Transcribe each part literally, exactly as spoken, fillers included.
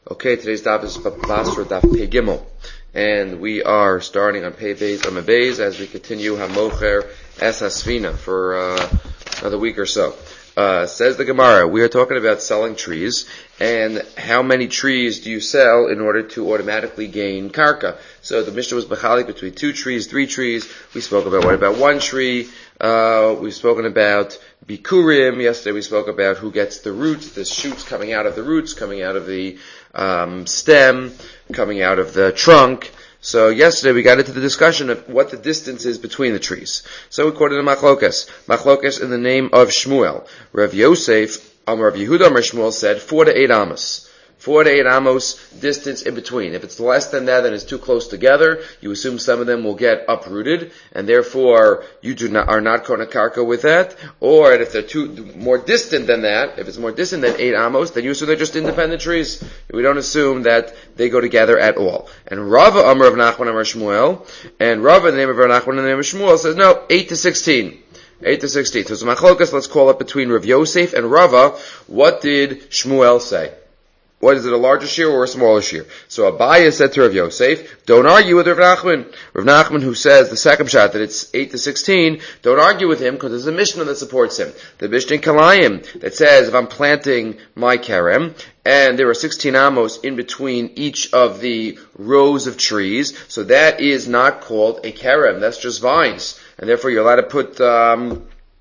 Okay, today's daf is Basra daf Pei Gimel, and we are starting on Pei Beis Amud Beis as we continue Hamocher Es Hasfina for uh, another week or so. Uh, says the Gemara, we are talking about selling trees, and how many trees do you sell in order to automatically gain karka? So the Mishnah was bechalik between two trees, three trees. We spoke about what about one tree. Uh, we've spoken about bikurim. Yesterday we spoke about who gets the roots, the shoots coming out of the roots, coming out of the um, stem, coming out of the trunk. So yesterday we got into the discussion of what the distance is between the trees. So we quoted a machlokas. Machlokas in the name of Shmuel. Rav Yosef, um, Rav Yehuda Amar Shmuel said four to eight amos. Four to eight amos distance in between. If it's less than that and it's too close together, you assume some of them will get uprooted, and therefore you do not are not kona karka with that. Or if they're too more distant than that, if it's more distant than eight amos, then you assume they're just independent trees. We don't assume that they go together at all. And Rava Amar of Nachman Amar Shmuel, and Rava in the name of Rav Nachman in the name of Shmuel says no, eight to sixteen. Eight to sixteen. So it's machlokas. Let's call it between Rav Yosef and Rava. What did Shmuel say? What is it, a larger shear or a smaller shear? So Abaya said to Rav Yosef, don't argue with Rav Nachman. Rav Nachman, who says the second shot that it's eight to sixteen, don't argue with him because there's a Mishnah that supports him. The Mishnah in Kalayim that says if I'm planting my kerem and there are sixteen amos in between each of the rows of trees, so that is not called a kerem. That's just vines, and therefore you're allowed to put. Um,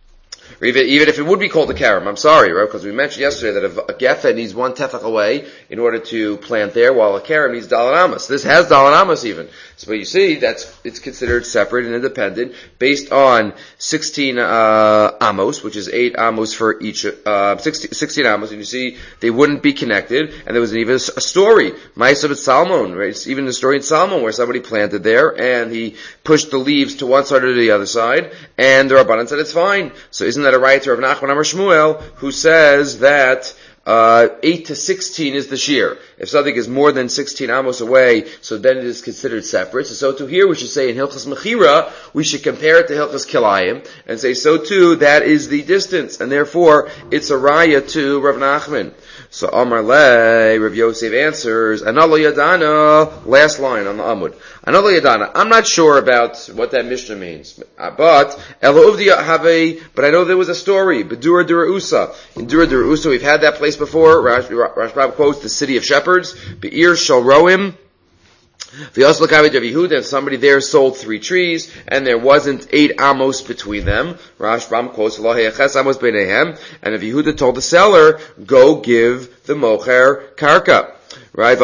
Or even, even if it would be called a karam, I'm sorry, right? Because we mentioned yesterday that a, a gefa needs one tefach away in order to plant there, while a karam needs dalan amos. This has dalan amos even. So, but you see, that's, it's considered separate and independent based on sixteen, uh, amos, which is eight amos for each, uh, sixteen, sixteen amos, and you see, they wouldn't be connected, and there was even a, a story, Ma'asav at Salmon, right? It's even a story in Salmon where somebody planted there, and he pushed the leaves to one side or to the other side, and the Rabbanan said it's fine. So isn't that a right to Rav Nachman Amar Shmuel, who says that uh eight to sixteen is the shear. If something is more than sixteen amos away, so then it is considered separate. So, so too here we should say in Hilchas Mechira, we should compare it to Hilchas Kilayim, and say so too, that is the distance, and therefore it's a raya to Rav Nachman. So Amar Le, Rav Yosef answers, Analo Yadana, last line on the Amud. Analo Yadana, I'm not sure about what that Mishnah means, but Elo Uvdiya Have, but I know there was a story, Bedura Dura Usa. In Dura Dura Usa, we've had that place before. Rashbam quotes the city of shepherds, Be'ir Shal Roim. And somebody there sold three trees, and there wasn't eight amos between them. Rashbam quotes, and if Yehuda told the seller, go give the mocher karka. Right?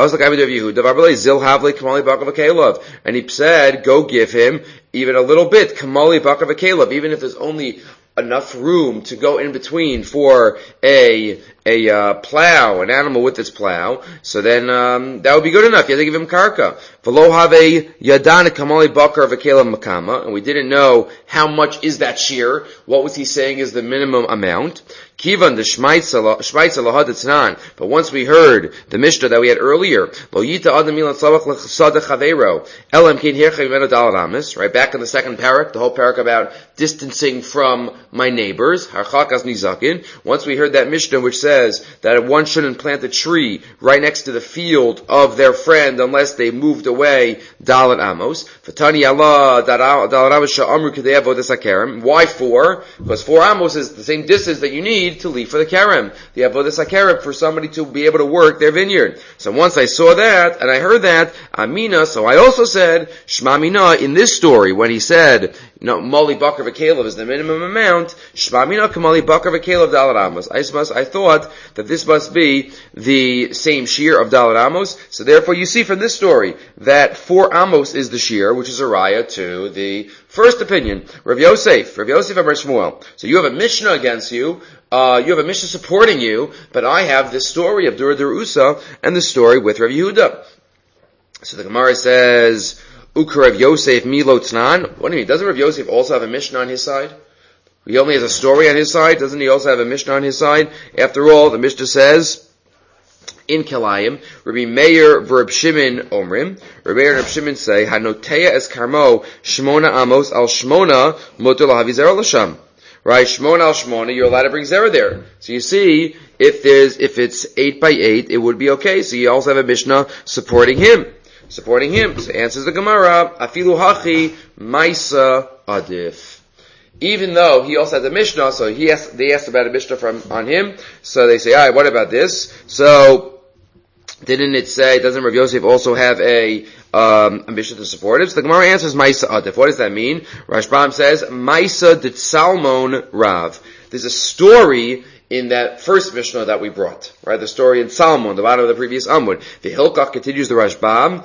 And he said, go give him even a little bit, kamali bakav akelov, even if there's only enough room to go in between for a a uh, plow, an animal with its plow, so then um, that would be good enough. You have to give him karka. V'lo have yadan kamali bakar v'kelam makama, and we didn't know how much is that shear. What was he saying is the minimum amount? Kivan the shmaitza lahadatznan. But once we heard the Mishnah that we had earlier, lo yita adam milan tzavach l'chsada chaveiro elam kin hircha yimenu dalad amis. Right back in the second parak, the whole parak about distancing from my neighbors. Harchakas nizakin. Once we heard that Mishnah which says that one shouldn't plant a tree right next to the field of their friend unless they moved away. Dalat amos. Fatani Allah dalat amos sha'amru k'dei avodas hakerem. Why four? Because four amos is the same distance that you need to leave for the kerem. The avodas hakerem for somebody to be able to work their vineyard. So once I saw that and I heard that, Amina. So I also said Shma Mina in this story when he said, no, Mali Bakar v'Kelev is the minimum amount. Shma Mina k'Mali Bakar v'Kelev dalat amos. I I thought that this must be the same shear of dalat amos. So therefore you see from this story that four amos is the shear, which is a raya to the first opinion. Rav Yosef, Rav Yosef Amar Shmuel. So you have a Mishnah against you, uh, you have a Mishnah supporting you, but I have this story of Dura Dura Usa and the story with Rav Yehuda. So the Gemara says, Ukar Rav Yosef Milo Tznan. What do you mean? Doesn't Rav Yosef also have a Mishnah on his side? He only has a story on his side. Doesn't he also have a Mishnah on his side? After all, the Mishnah says, in Kilayim, Rabbi Meir v'Rab Shimon Omrim, Rabbi Meir and Rab Shimon say, Hanoteya es karmo shmona amos al shmona motor lahavi zera l'sham. right? Shmon al Shmona, you're allowed to bring zera there. So you see, if there's, if it's eight by eight, it would be okay. So you also have a Mishnah supporting him. Supporting him. So answers the Gemara, Afilu hachi maisa adif. Even though he also has a Mishnah, so he asked, they asked about a Mishnah from, on him, so they say, alright, what about this? So, didn't it say, doesn't Rav Yosef also have a, um, a Mishnah to support it? So the Gemara answers Maisa Adif. What does that mean? Rashbam says, Maisa dit Salmon Rav. There's a story in that first Mishnah that we brought, right? The story in Salmon, the bottom of the previous Amud. The Hilkach continues the Rashbam.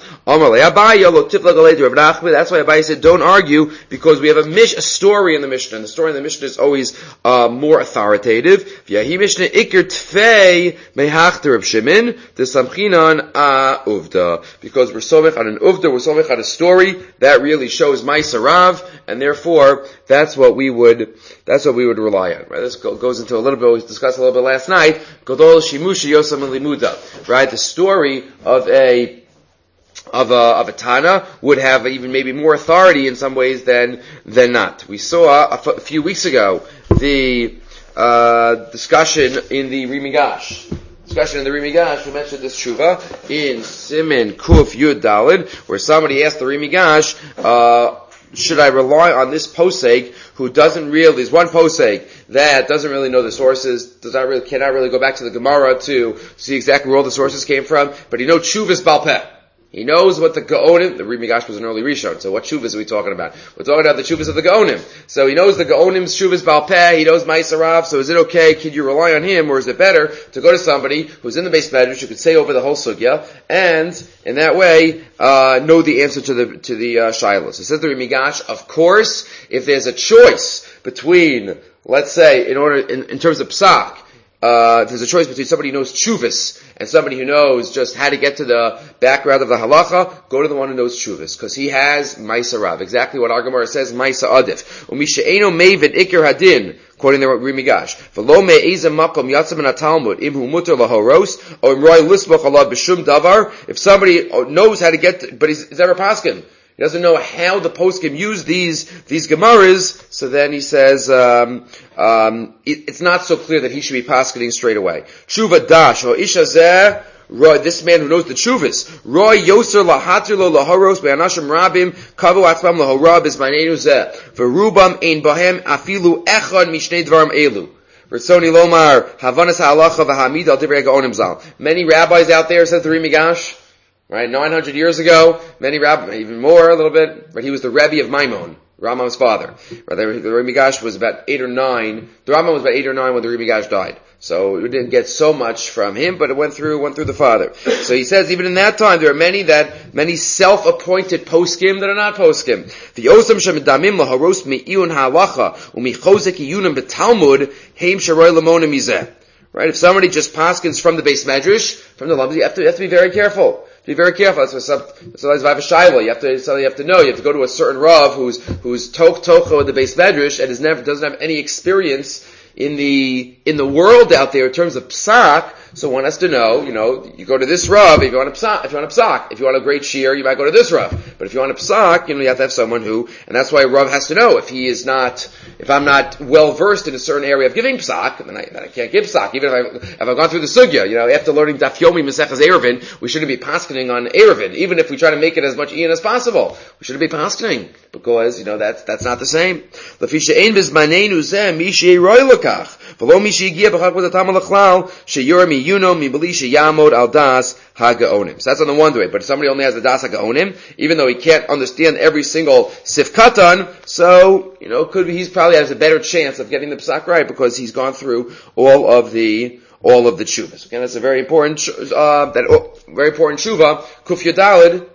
That's why Abaye said, don't argue, because we have a, mish, a story in the Mishnah, and the story in the Mishnah is always uh, more authoritative. V'yahi Mishnah ikir tfei mehachter Reb Shimon, t'samchinan a uvda. Because we're somech on an uvda, we're somech on a story, that really shows Maisa Rav, and therefore, that's what we would, that's what we would rely on, right? This goes into a little bit, we discussed a little bit last night, Godol Shimushi Yosam Limuda, right? The story of a, of a, of a Tana would have even maybe more authority in some ways than, than not. We saw a, f- a few weeks ago the, uh, discussion in the Rimigash. Discussion in the Rimigash, we mentioned this Shuva in Simin Kuf Yud Dalid, where somebody asked the Rimigash, uh, should I rely on this posek who doesn't really, there's one posek that doesn't really know the sources, does not really, cannot really go back to the Gemara to see exactly where all the sources came from, but he knows Shuvas Balpeh. He knows what the Gaonim, the Rimigash was an early Rishon, so what Shuvas are we talking about? We're talking about the Shuvas of the Gaonim. So he knows the Gaonim's Shuvas Balpeh, he knows Maisa Rav, so is it okay, can you rely on him, or is it better to go to somebody who's in the base medrash, who could say over the whole sugya, and in that way, uh, know the answer to the, to the, uh, Shiloh. So says the Rimigash, of course, if there's a choice between, let's say, in order, in, in terms of Psak, Uh, there's a choice between somebody who knows Chuvas and somebody who knows just how to get to the background of the halacha. Go to the one who knows Chuvas, because he has Maisa Rav. Exactly what our Gemara says, Maisa Adif. Umishe'eno meivid ikir hadin, quoting the Rimigash. V'lo me'ezem makom yatzam in Talmud imhu muter lahoros or imroi lisboch alav b'shum davar. If somebody knows how to get to, but he's, he's never paskin, he doesn't know how the poskim use these, these Gemaras, so then he says, um, um, it, it's not so clear that he should be paskening straight away. Tshuva dash, o isha zeh, Roy, this man who knows the Chuvas, Roy yoser lahatir lo lahoros be'anashim rabim, kavu atzbam lahorab is b'neinu zeh, v'rubam ein bahem afilu echad mishnei dvarim elu. Ritzoni lomar, havanas ha'alacha v'hamid al divrei ha'gaonim zal. Many rabbis out there, says the Rimigash, right, nine hundred years ago, many rabbis, even more, a little bit, but he was the Rebbe of Maimon, Rambam's father. Right, the Rimigash was about eight or nine, the Rambam was about eight or nine when the Rimigash died. So we didn't get so much from him, but it went through, went through the father. So he says, even in that time, there are many that, many self-appointed poskim that are not poskim. The osam shemedamim laharos me'iun ha'alacha, u'michozek iyunam betalmud, heim sharoy lamonim mizeh. Right, if somebody just paskins from the base medrash, from the lumps, you have to, you have to be very careful. Be very careful. That's why some, sometimes if I have a shiloh, you have to, so you have to know, you have to go to a certain Rav who's, who's tok tocho in the base medrash and is never, doesn't have any experience in the, in the world out there in terms of psak. So one has to know, you know, you go to this Rav if you want a psak, if you want a psak. If you want a great shear, you might go to this Rav. But if you want a psak, you know, you have to have someone who, and that's why a Rav has to know if he is not, if I'm not well versed in a certain area of giving psak, then I, then I can't give psak. Even if I, if I've gone through the sugya, you know, after learning Daf Yomi Mesechas Erevin, we shouldn't be paskening on Erevin. Even if we try to make it as much Ian as possible, we shouldn't be paskening. Because, you know, that's, that's not the same. Lefisha ein bizmanenu zeh, mi she'roi lekach. V'lo mi she'giya b'chak v'zatam alachlal, she'yor mi yuno mi b'li she'yamod al das ha-gaonim. So that's on the one way. But if somebody only has the das ha-gaonim, even though he can't understand every single sifkatan, so, you know, could be, he's probably has a better chance of getting the psak right because he's gone through all of the, all of the tshuvas. Again, that's a very important, uh, that, oh, very important tshuva, kuf yadalid,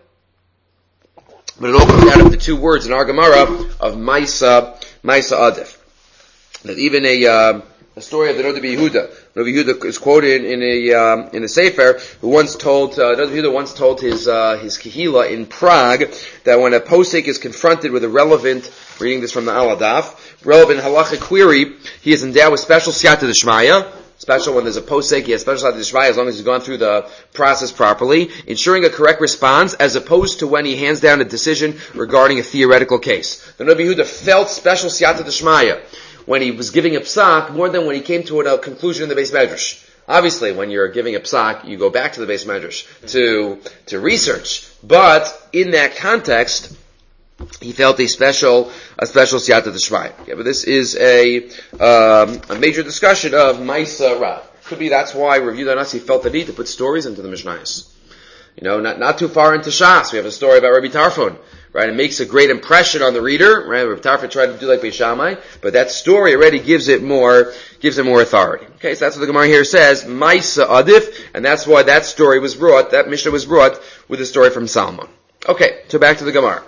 but it all comes out of the two words in our Gemara of Maisa, Maisa Adif. That even a, uh, a story of the Noda B'Yehuda. Noda B'Yehuda is quoted in a, um, in a Sefer, who once told, uh, Noda B'Yehuda once told his, uh, his Kehila in Prague, that when a posek is confronted with a relevant, reading this from the Aladaf, relevant halachic query, he is endowed with special siyata d'shmaya, special when there's a posek, he has special siyata d'shmaya as long as he's gone through the process properly, ensuring a correct response, as opposed to when he hands down a decision regarding a theoretical case. The Noda B'Yehuda felt special siyata d'shmaya. when he was giving a psak more than when he came to a conclusion in the Beis Medrash. Obviously, when you're giving a psak, you go back to the Beis Medrash to, to research. But in that context, he felt a special, a special siyata d'shmaya. Okay, but this is a, um, a major discussion of Maisa Rav. Could be that's why Rav Yehuda Nasi felt the need to put stories into the Mishnayos. You know, not, not too far into Shas, we have a story about Rabbi Tarfon, right? It makes a great impression on the reader, right? Rabbi Tarfon tried to do like Beis Shammai, but that story already gives it more, gives it more authority. Okay, so that's what the Gemara here says, Maisa Adif, and that's why that story was brought, that Mishnah was brought with the story from Salmon. Okay, so back to the Gemara.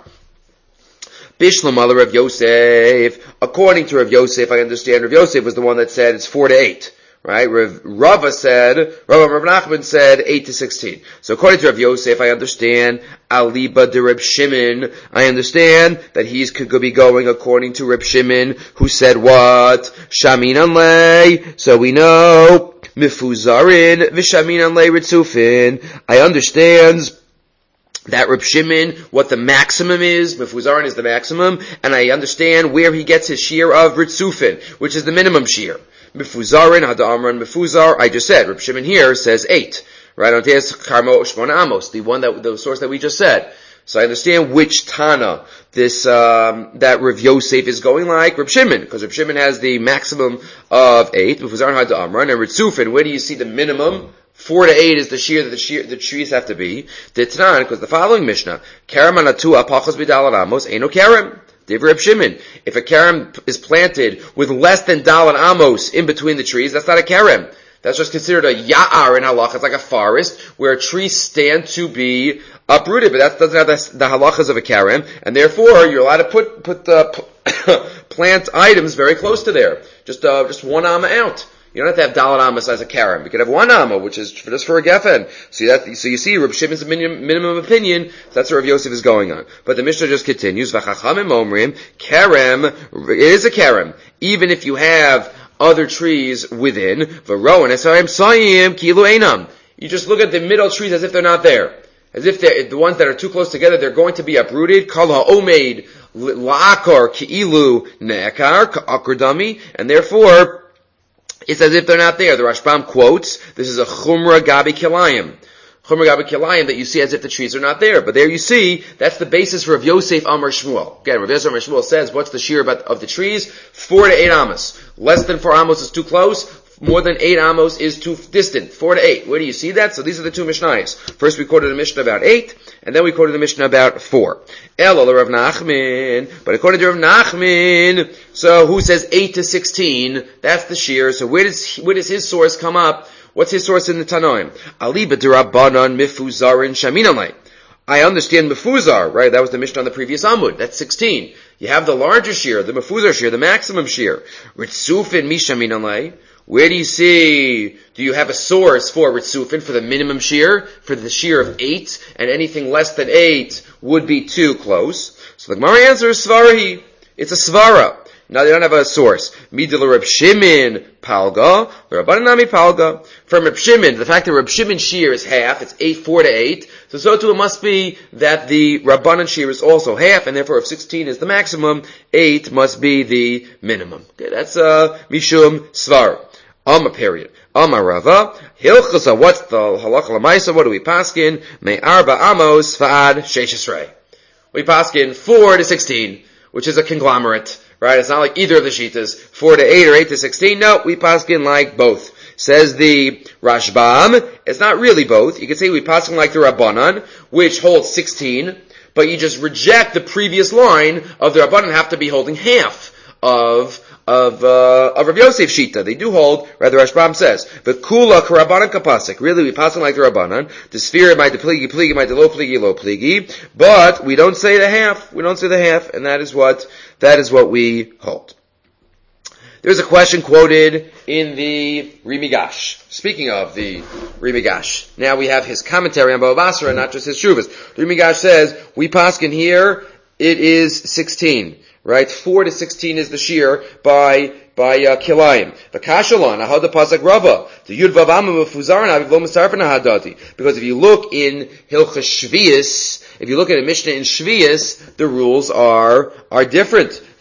Bishlam ala Rav Yosef. According to Rav Yosef, I understand Rav Yosef was the one that said it's four to eight. Right? Rav, Rava said, Rava Rav Nachman said eight to sixteen. So according to Rav Yosef, I understand Aliba de Reb Shimon. I understand that he's could be going according to Reb Shimon, who said what? Shamin Anlei. So we know Mifuzarin Vishamin Anlei Ritzufin. I understand that Reb Shimon, what the maximum is, Mifuzarin is the maximum, and I understand where he gets his shear of Ritzufin, which is the minimum shear. Mifuzarin, Hada Amran, Mifuzar, I just said, Reb Shimon here says eight. Right? On Teas Karmo Shmona Amos, the one that, the source that we just said. So I understand which Tana this, um, that Rav Yosef is going like, Reb Shimon, because Reb Shimon has the maximum of eight, Mifuzarin, Hada Amran, and Ritzufin, where do you see the minimum? Four to eight is the shear that the shear, the trees have to be. The Tanan, because the following Mishnah, Karam Anatu Apachos B'Dalad Amos, Eino Karam. Divrei Reb Shimon. If a karam is planted with less than Dalad Amos in between the trees, that's not a karam. That's just considered a ya'ar in halach. It's like a forest where trees stand to be uprooted, but that doesn't have the, the halachas of a karam, and therefore you're allowed to put put uh, plant items very close to there. Just uh, just one amma out. You don't have to have Dalad Amos as a karam. You could have one amma, which is just for a geffen. So that, so you see, Reb Shimon's minimum, minimum opinion, that's what Rav Yosef is going on. But the Mishnah just continues, V'chachamim omrim, karam, it is a karam, even if you have other trees within, V'roan, esayim sayim, kilu einam. You just look at the middle trees as if they're not there. As if they're, the ones that are too close together, they're going to be uprooted. Kal ha'omeid, la'akar, ki'ilu, ne'akar, ka'akurdami, and therefore, it's as if they're not there. The Rashbam quotes, this is a Chumra Gabi Kilayim. Chumra Gabi Kilayim that you see as if the trees are not there. But there you see, that's the basis for Rav Yosef Amar Shmuel. Again, Rav Yosef Amar Shmuel says, what's the shear about, of the trees? Four to eight amos. Less than four amos is too close. More than eight amos is too distant. Four to eight. Where do you see that? So these are the two Mishnayos. First we quoted a Mishnah about eight, and then we quoted a Mishnah about four. Elo Rav Nachman. But according to Rav Nachman, so who says eight to sixteen? That's the shear. So where does, where does his source come up? What's his source in the Tanoim? Ali b'dirabanan mifuzarin shaminamai. I understand mefuzar, right? That was the Mishnah on the previous Amud. That's sixteen. You have the larger shear, the mefuzar shear, the maximum shear. Ritzufin mishaminamai. Where do you see, do you have a source for Ritzufin, for the minimum shear, for the shear of eight, and anything less than eight would be too close? So the Gemara answer is Svarahi. It's a Svara. Now they don't have a source. Midil Reb Shimon Palga, Rabbanami Palga. From Reb Shimon, the fact that Reb Shimon shear is half, it's eight, four to eight. So so too it must be that the Rabbanan shear is also half, and therefore if sixteen is the maximum, eight must be the minimum. Okay, that's uh Mishum Svara. Amma period. Amma Rava. Hilchasa, what's the halacha l'maisa? What do we paskin? Me arba amos fa'ad sheishesrei. We paskin four to sixteen, which is a conglomerate, right? It's not like either of the shitas, four to eight or eight to sixteen. No, we paskin like both. Says the Rashbam, it's not really both. You could say we paskin like the Rabbanan, which holds sixteen, but you just reject the previous line of the Rabbanan have to be holding half of of uh, of Rav Yosef Shita. They do hold, rather Rashbam says, the Kula Karabanan Kapasik. Really, we pass on like the Rabbanan. The sphere might the pligi pligi might the low pligi low pligi, but we don't say the half. We don't say the half, and that is what that is what we hold. There's a question quoted in the Rimigash. Speaking of the Rimigash, now we have his commentary on Baba Basra, not just his shuvas. The Rimigash says we paskin here. It is sixteen. Right? Four to sixteen is the shear by, by, uh, Kilayim. The Kashalon, Ahad Pasuk Rava. The Yud Vavama Mefuzarna, Avivlo Masarfana Hadati. Because if you look in Hilchas Shvius, if you look at a Mishnah in Shvius, the rules are, are different.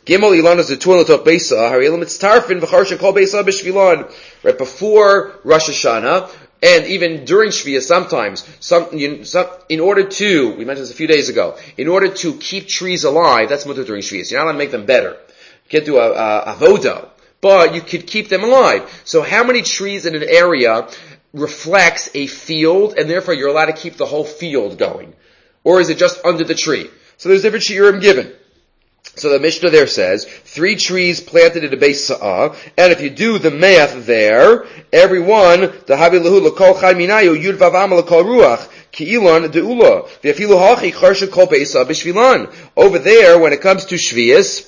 Gimel ilanos zetuan l'toch beisa, hari'elam mitztarfin v'charsha kol beisa b'shvilan. Right before Rosh Hashanah, and even during Shvi'ah sometimes, some, you, some, in order to, we mentioned this a few days ago, in order to keep trees alive, that's mutter during Shvi'ah. You're not allowed to make them better. You can't do a, a avoda, but you could keep them alive. So how many trees in an area reflects a field, and therefore you're allowed to keep the whole field going? Or is it just under the tree? So there's different shiurim given. So the Mishnah there says, three trees planted at a base sa'ah, and if you do the math there, every one, the havi lehu l'kol chai minayu, yud vavam l'kol ruach, ki'ilan de'ula, v'afilu hachi charsha kol beisa b'shvilan. Over there, when it comes to Shvi'as,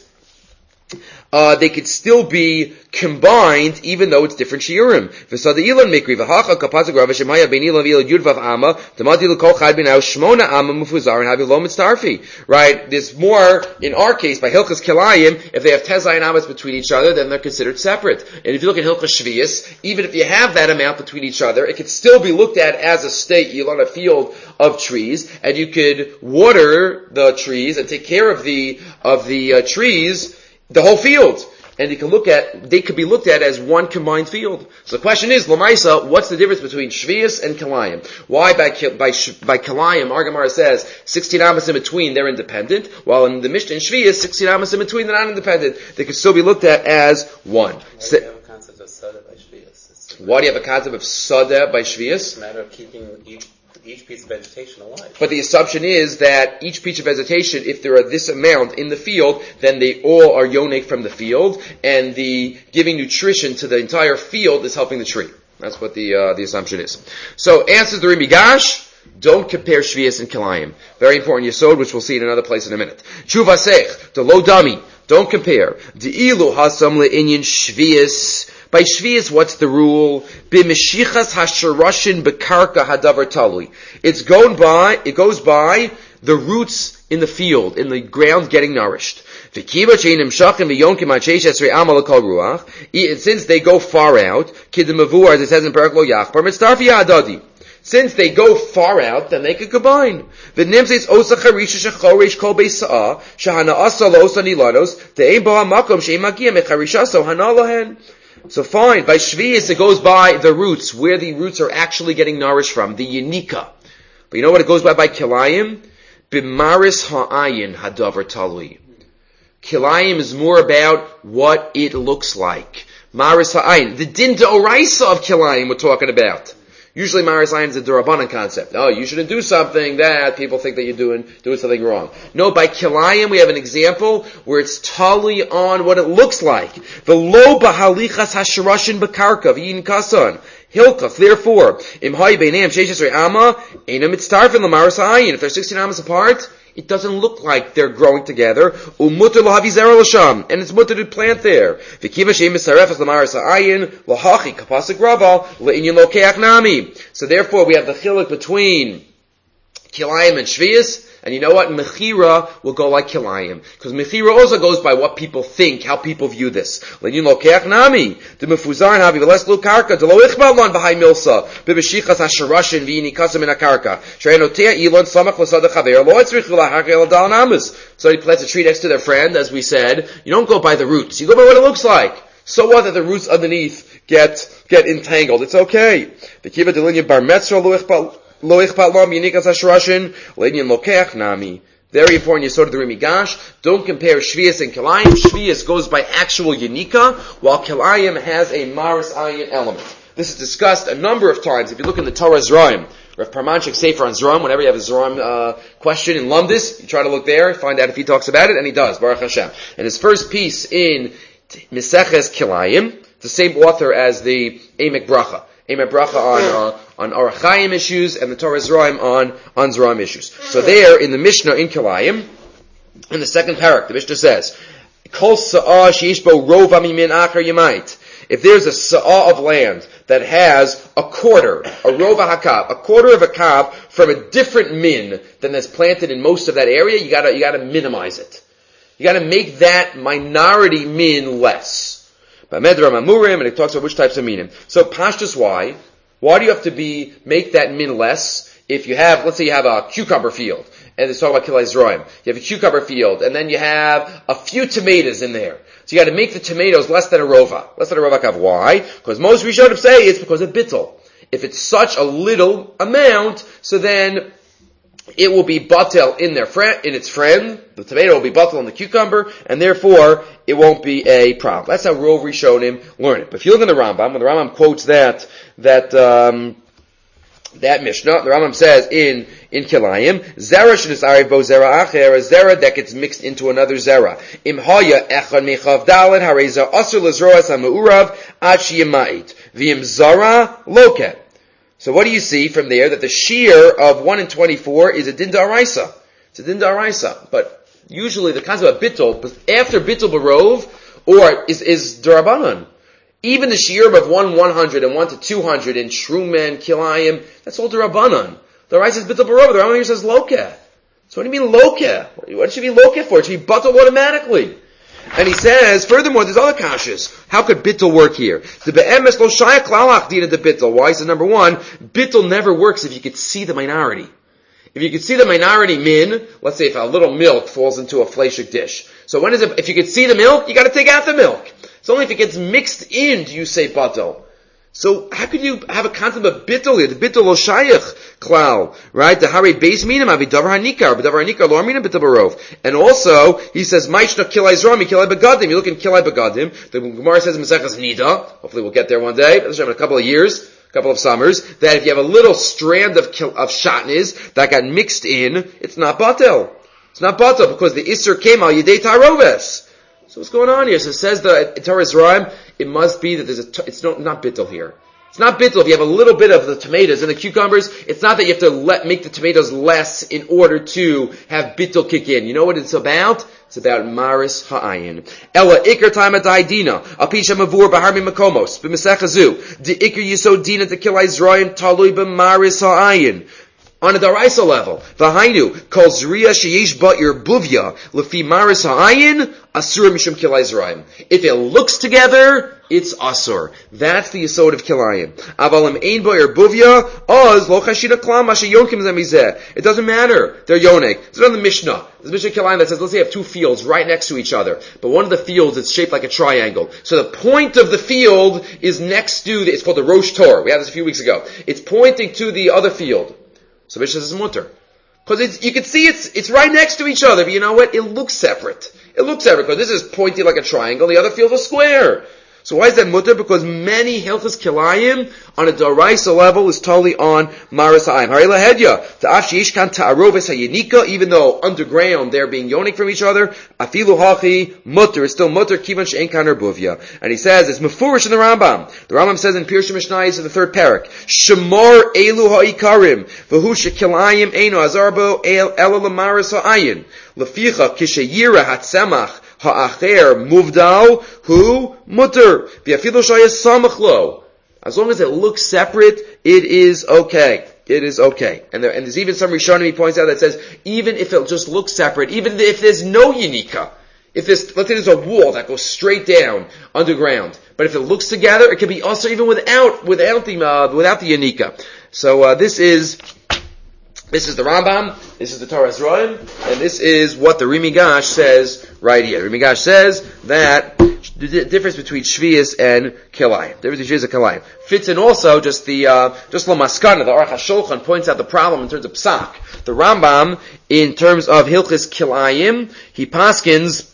Uh, they could still be combined, even though it's different shiurim. V'sadeilan mikri v'hacha kapaz agrava shemaya ben ilan v'il yud vav ama tamati l'kol chad ben au shmona ama mufuzar and havi lo mitztarfi. Right? There's more, in our case, by Hilchas Kilayim, if they have ten zayin amas between each other, then they're considered separate. And if you look at Hilchas Shvi'as, even if you have that amount between each other, it could still be looked at as a state, you're on a field of trees, and you could water the trees and take care of the, of the uh, trees, the whole field. And you can look at, they could be looked at as one combined field. So the question is, Lamaisa, what's the difference between Shvi'as and Kilayim? Why by, by, by Kilayim, our Gemara says, sixteen amas in between, they're independent, while in the Mishnah in Shvi'as, sixteen amas in between, they're not independent. They could still be looked at as one. Why So, do you have a concept of Sada by Shvi'as? why do you have a concept of Sada by Shvi'as? It's a matter of keeping each each piece of vegetation alive. But the assumption is that each piece of vegetation, if there are this amount in the field, then they all are yonik from the field, and the giving nutrition to the entire field is helping the tree. That's what the uh, the assumption is. So, answers the Rimi Gash, don't compare Shvi'as and Kilayim. Very important yesod, which we'll see in another place in a minute. Chuvasech, the lo dami, don't compare. De'ilu hasam le'inyan Shvi'as. By Shvi'as, what's the rule? B'meshichas hasharashin bekarka hadavar talui. It's going by, it goes by the roots in the field, in the ground getting nourished. Since they go far out, as it says in Parak Lo Yachbar, mitztarfi ha'adadi. Since they go far out, then they could combine. The name says osa charisha shechoresh kol beisa'ah shahana asa lo osa nilanos de'ein bo ha'makom she'im magia mecharisha so hana lohen. So fine, by Shvi'as it goes by the roots, where the roots are actually getting nourished from, the Yenika. But you know what it goes by by Kilayim? B'maris ha'ayin hadavar talui. Kilayim is more about what it looks like. Maris ha'ayin. The din d'oraisa of Kilayim we're talking about. Usually Maris ha'ayin is a Durabanan concept. Oh, you shouldn't do something that people think that you're doing, doing something wrong. No, by Kilayim we have an example where it's totally on what it looks like. The lo b'halichas hasharashin b'karka v'yin kasan. Hilchach, therefore, im hay beinam sheishes ama, einam mitztarfin l'maris ha'ayin. If they're sixteen amas apart, it doesn't look like they're growing together. Umutter lahavi zera l'sham, and it's mutter to plant there. V'kiva she'im misarefas l'maris ha'ayin lahachi kapasik rava le'inyan lokeach nami. So therefore, we have the chiluk between Kilayim and Shvi'as, and you know what? Mechira will go like Kilayim. Because Mechira also goes by what people think, how people view this. Le'inyan lokeach nami. The mefuzar havi v'les lo karka, de lo ichbal lan b'hai milsa, b'beshichas ha'sharashin v'yini kasam in ha'karka. She'enotea ilon samach l'sada chaver, lo etzrich l'hachar el dal namas. So he plants a tree next to their friend, as we said. You don't go by the roots. You go by what it looks like. So what that the roots underneath get, get entangled? It's okay. The kiva delinyan bar metzra lo ichbal Lo ichpat lam yinikas hashrashin le'inyan lokeach nami. Very important yesod of the Rimi Gash. Don't compare Shvi'as and Kilayim. Shvi'as goes by actual Yenika, while Kilayim has a Maris Ayin element. This is discussed a number of times. If you look in the Torah Zraim, Rav Parmanchik Sefer on Zraim, whenever you have a Zraim uh, question in Lumdis, you try to look there, find out if he talks about it, and he does, Baruch Hashem. And his first piece in Meseches Kilayim, the same author as the Emek Bracha. Emek Bracha on uh, on Orach Chaim issues, and the Torah Zraim on on Zraim issues. So there, in the Mishnah in Kilayim, in the second parak, the Mishnah says, Kol sa'ah she'ish bo rova mimin achar yamait. If there's a sa'ah of land that has a quarter, a rova hakab, a quarter of a kab from a different min than that's planted in most of that area, you gotta you gotta minimize it. You gotta make that minority min less. By Medra Mamurim, and it talks about which types of minim. So Pashtus, why? Why do you have to be, make that min less? If you have, let's say you have a cucumber field, and it's talking about Kilai Zroim. You have a cucumber field, and then you have a few tomatoes in there. So you got to make the tomatoes less than a rova. Less than a rova kav. Why? Because most Rishonim say it's because of bittul. If it's such a little amount, so then it will be batel in their friend, in its friend. The tomato will be batel in the cucumber, and therefore it won't be a problem. That's how Rov Rishonim learn it. But if you look in the Rambam, when the Rambam quotes that that um, that Mishnah, the Rambam says in in Kilayim, zera shenisariv bo zera acher, a zera that gets mixed into another zera. Im haya echad mechav daled hareza asur lezroas hameurav ad sheyemait v'im zara loket. So what do you see from there? That the shear of one in twenty-four is a din da'araisa. It's a din da'araisa. But usually the concept of bittul, after bittul barov, or is, is d'Rabbanan. Even the shear of one one hundred and one to two hundred in Shrumen, Kilayim, that's all d'Rabbanan. The Rambam says bittul barov, the Rambam here says lokeh. So what do you mean lokeh? What should be lokeh for? It should be bittul automatically. And he says, furthermore, there's other kashas. How could bittul work here? The be'emes lo shayach klalach dina de bittul. Why? So number one, bittul never works if you could see the minority. If you could see the minority min, let's say if a little milk falls into a fleshik dish. So when is it, if you could see the milk, you gotta take out the milk. It's only if it gets mixed in do you say bittul. So how could you have a concept of bittul here? The bittul lo shayach klal, right? The hare beis minim avi davar hanikar, but davar hanikar lo aminim bittul barov. And also he says maishna kilai zromi kilai begadim. You look in kilai begadim. The Gemara says in Maseches Nida. Hopefully we'll get there one day. But in a couple of years, a couple of summers, that if you have a little strand of of shatnez that got mixed in, it's not batel. It's not batel because the isser came al yedei taroves. So what's going on here? So it says the Torah Zeraim, it must be that there's a, it's not, not bittul here. It's not bittul if you have a little bit of the tomatoes and the cucumbers. It's not that you have to let, make the tomatoes less in order to have bittul kick in. You know what it's about? It's about maris ha'ayin. Ella ikar time dina. Apisha mavur b'harmi makomos. B'mesechazu. The ikar yisod dina to kilai zroim talui b'maris ha'ayin. On a daraisa level, v'hainu kol zriya sheyesh ba irbuvya lefi maris ha'ayin asur mishum kilai zraim. If it looks together, it's asur. That's the yesod of kilayim. Avalim ein ba irbuvya oz lo chashina klam asher yonkim zemizeh. It doesn't matter. They're yonik. It's on the Mishnah. There's a Mishnah kilayim that says, let's say you have two fields right next to each other, but one of the fields is shaped like a triangle. So the point of the field is next to the, it's called the Rosh Tor. We had this a few weeks ago. It's pointing to the other field. So Mishnah says mutter. Because you can see it's it's right next to each other, but you know what? It looks separate. It looks separate because this is pointing like a triangle, the other field is square. So why is that mutter? Because many hilchos kilayim on a daraisa level is totally on maris ha'ayim. Hari lahedya ta'af sheyesh kan ta'aroves hayenika, even though underground they're being yonik from each other. Afilu hachi mutter is still mutter kivan she'en kan erbuvya. And he says it's mefurish in the Rambam. The Rambam says in Pirush Mishnayos in the third parak, Shemor elu ha'ikarim v'hu shekilayim eino azarbo el ela lamaris ha'ayin leficha kishayira hatzemach ha'acher muvdal hu mutter v'afilu shayas samach lo. As long as it looks separate, it is okay. It is okay. And, there, and there's even some Rishonim he points out that says, even if it just looks separate, even if there's no Yanika, if there's, let's say there's a wall that goes straight down underground, but if it looks together, it can be also even without, without the, uh, without the Yanika. So, uh, this is, this is the Rambam, this is the Torah Zeraim, and this is what the Rimi Gash says right here. Rimi Gash says that the difference between Shvius and Kilayim. The difference between Shvius and Kilayim. Fits in also just the, uh, just Lamaskana, the Aruch HaShulchan points out the problem in terms of Psak. The Rambam, in terms of Hilchis Kilayim, he paskins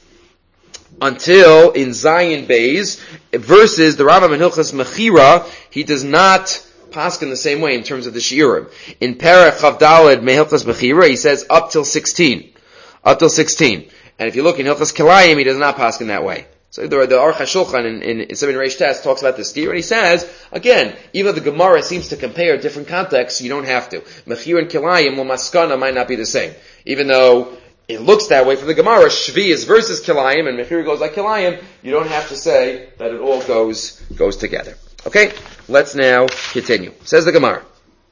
until in Zayin Beis, versus the Rambam in Hilchis Mechira, he does not paskin the same way in terms of the shiurim. In Perek Chav Daled Mehilchas Mechira, he says up till sixteen. Up till sixteen. And if you look in Hilchas Kilayim, he does not paskin that way. So the, the Aruch HaShulchan in, in, in Seven Reish Test talks about this gear, and he says, again, even though the Gemara seems to compare different contexts, you don't have to. Mechir and Kilayim, well, Maskana might not be the same. Even though it looks that way from the Gemara, Shvi is versus Kilayim, and Mechir goes like Kilayim, you don't have to say that it all goes, goes together. Okay? Let's now continue. Says the Gemara.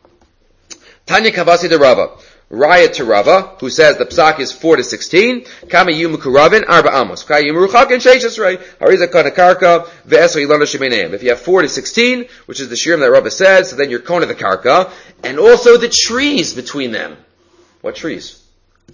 Tanya Kavasi de Rava. Raya to Rava, who says the psak is four to sixteen. Kama yu mukuravin arba amos. Kaya yu muruchakin sheishas rei. Hariza kana karka ve'eso ilana shemeneim. If you have four to sixteen, which is the shirim that Rava says, so then you're kona the karka, and also the trees between them. What trees?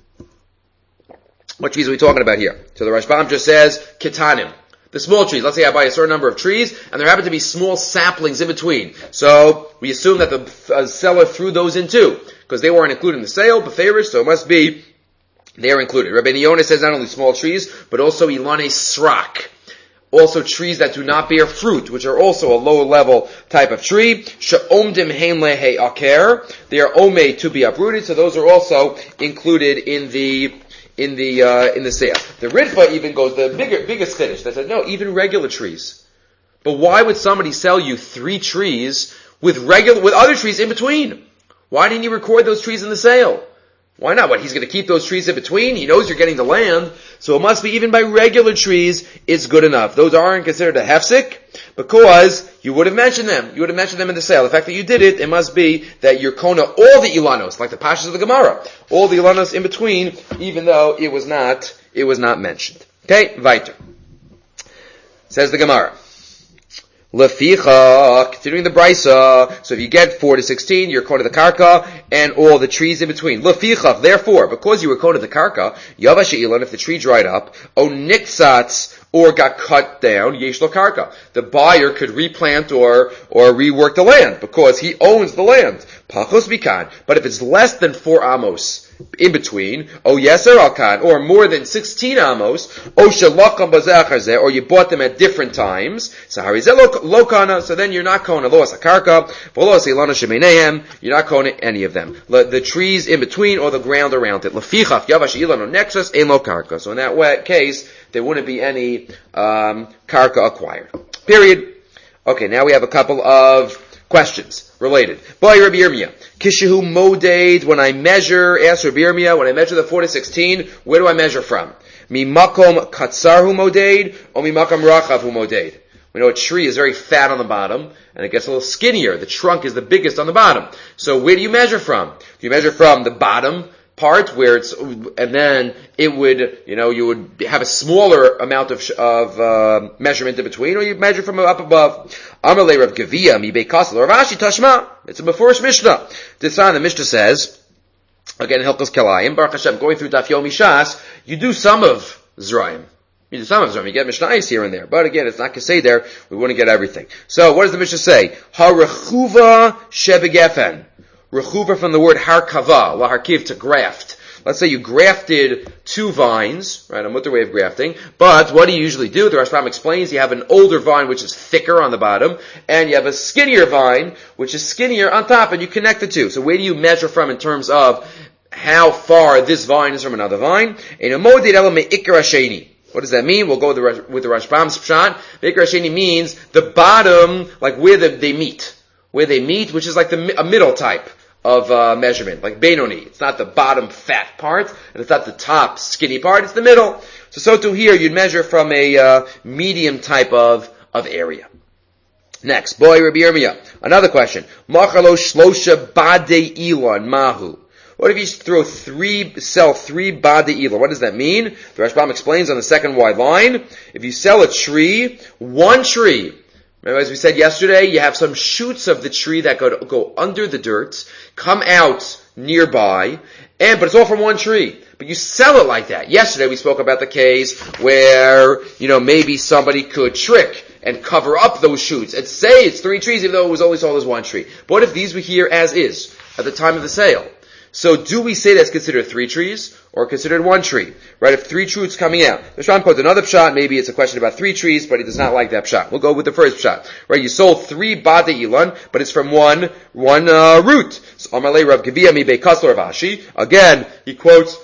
What trees are we talking about here? So the Rashbam just says, Ketanim. The small trees. Let's say I buy a certain number of trees, and there happen to be small saplings in between. So we assume that the uh, seller threw those in too, because they weren't included in the sale, beferish, so it must be they're included. Rabbi Yonah says not only small trees, but also ilane srak. Also trees that do not bear fruit, which are also a lower level type of tree. She'omdim hein lehe aker. They are omei to be uprooted, so those are also included in the in the uh, in the sale. The Ritva even goes the bigger biggest finish. They said no, even regular trees. But why would somebody sell you three trees with regular with other trees in between? Why didn't you record those trees in the sale? Why not? What, he's going to keep those trees in between? He knows you're getting the land, so it must be even by regular trees, it's good enough. Those aren't considered a hefsek, because you would have mentioned them. You would have mentioned them in the sale. The fact that you did it, it must be that you're kona all the ilanos, like the pashas of the Gemara. All the ilanos in between, even though it was not, it was not mentioned. Okay, weiter. Says the Gemara. Leficha, continuing the brisa. So if you get four to sixteen, you're kona the karka, and all the trees in between. Leficha, therefore, because you were kona the karka, yava she'ilan, if the tree dried up, o niksats, or got cut down, yesh lo karka. The buyer could replant or, or rework the land, because he owns the land. Pachos bikan. But if it's less than four amos, in between, o yeser alkan, or more than sixteen amos, o shalakam bazachar, or you bought them at different times, saharizel lokana, so then you're not kona lo asakarka, v'lo asilana shemenehem, you're not kona any of them. The trees in between or the ground around it. Lefichach yavash ilano nexus ein lo karka. So in that way, case, there wouldn't be any um, karka acquired. Period. Okay, now we have a couple of questions related. Boy, Rabbi Yirmiyah. Kishahu moded, when I measure, ask Rabbi Yirmiyah, when I measure the four to sixteen, where do I measure from? Mi makom katsarhu moded, or mi makom rachavhu moded? We know a tree is very fat on the bottom, and it gets a little skinnier. The trunk is the biggest on the bottom. So where do you measure from? Do you measure from the bottom part where it's, and then it would, you know, you would have a smaller amount of of uh, measurement in between, or you measure from up above. Amalei Rav Gavia mi beikasel or Rashi tashma. It's a beforish Mishnah. This time the Mishnah says, again Hilchos Kelayim, Baruch Hashem, going through Daf Yomi Shas, you do some of Zrayim. You do some of Zrayim. You get Mishnayos here and there, but again, it's not to say there. We wouldn't get everything. So what does the Mishnah say? Harechuva shebegefen. Rechuva from the word harkava, la harkiv, to graft. Let's say you grafted two vines, right, a mutter way of grafting, but what do you usually do? The Rashbam explains you have an older vine which is thicker on the bottom, and you have a skinnier vine which is skinnier on top, and you connect the two. So where do you measure from in terms of how far this vine is from another vine? What does that mean? We'll go with the, with the Rashbam's pshat. Ikar hasheni means the bottom, like where the, they meet. Where they meet, which is like the, a middle type of uh, measurement, like Benoni. It's not the bottom fat part, and it's not the top skinny part, it's the middle. So, so too here, you'd measure from a uh, medium type of, of area. Next, boy Rabbi Yirmiyah. Another question. Machalo shlosha bade ilon mahu. What if you throw three, sell three bade ilon? What does that mean? The Rashbam explains on the second wide line. If you sell a tree, one tree, remember, as we said yesterday, you have some shoots of the tree that go, go under the dirt, come out nearby, and but it's all from one tree. But you sell it like that. Yesterday we spoke about the case where, you know, maybe somebody could trick and cover up those shoots and say it's three trees even though it was only sold as one tree. But what if these were here as is at the time of the sale? So do we say that's considered three trees or considered one tree? Right? If three truths coming out. The Rashbam quotes another pshat, maybe it's a question about three trees, but he does not like that pshat. We'll go with the first pshat. Right? You sold three bade ilan, but it's from one, one, uh, root. So Amalei Rav Gavia mi beikasel Rav Ashi. Again, he quotes,